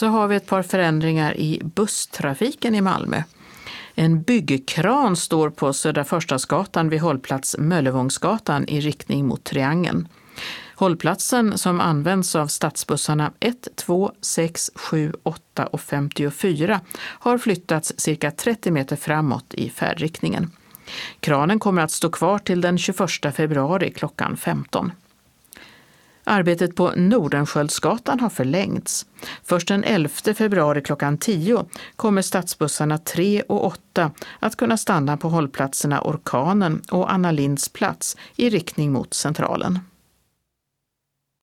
så har vi ett par förändringar i busstrafiken i Malmö. En byggkran står på Södra Förstadsgatan vid hållplats Möllevångsgatan i riktning mot Triangeln. Hållplatsen som används av stadsbussarna 1, 2, 6, 7, 8 och 54 har flyttats cirka 30 meter framåt i färdriktningen. Kranen kommer att stå kvar till den 21 februari klockan 15. Arbetet på Nordenskjöldsgatan har förlängts. Först den 11 februari klockan 10 kommer stadsbussarna 3 och 8 att kunna stanna på hållplatserna Orkanen och Anna Linds plats i riktning mot Centralen.